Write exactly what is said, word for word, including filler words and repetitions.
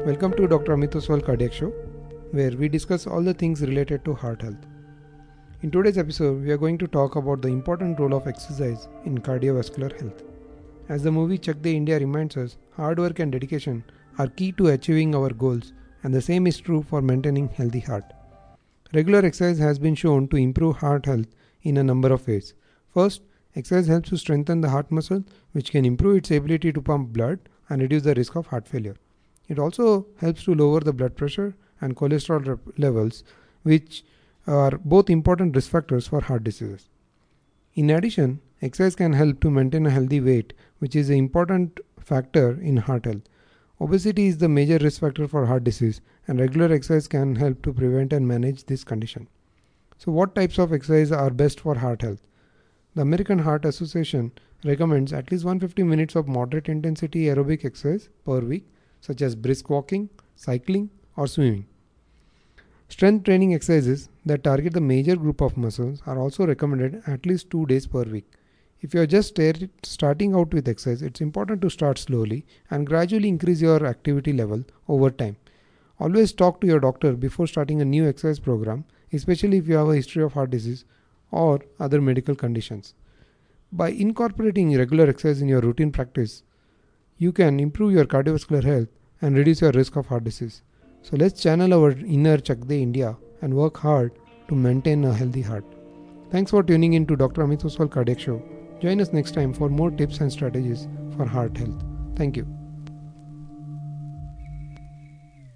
Welcome to Doctor Amit Oswal Cardiac Show, where we discuss all the things related to heart health. In today's episode, we are going to talk about the important role of exercise in cardiovascular health. As the movie Chak De India reminds us, hard work and dedication are key to achieving our goals, and the same is true for maintaining healthy heart. Regular exercise has been shown to improve heart health in a number of ways. First, exercise helps to strengthen the heart muscle, which can improve its ability to pump blood and reduce the risk of heart failure. It also helps to lower the blood pressure and cholesterol rep- levels, which are both important risk factors for heart diseases. In addition, exercise can help to maintain a healthy weight, which is an important factor in heart health. Obesity is the major risk factor for heart disease, and regular exercise can help to prevent and manage this condition. So, what types of exercise are best for heart health? The American Heart Association recommends at least one hundred fifty minutes of moderate intensity aerobic exercise per week, such as brisk walking, cycling, or swimming. Strength training exercises that target the major group of muscles are also recommended at least two days per week. If you are just starting out with exercise, it's important to start slowly and gradually increase your activity level over time. Always talk to your doctor before starting a new exercise program, especially if you have a history of heart disease or other medical conditions. By incorporating regular exercise in your routine practice, you can improve your cardiovascular health and reduce your risk of heart disease. So let's channel our inner Chak De India and work hard to maintain a healthy heart. Thanks for tuning in to Doctor Amit Oswal Cardiac Show. Join us next time for more tips and strategies for heart health. Thank you.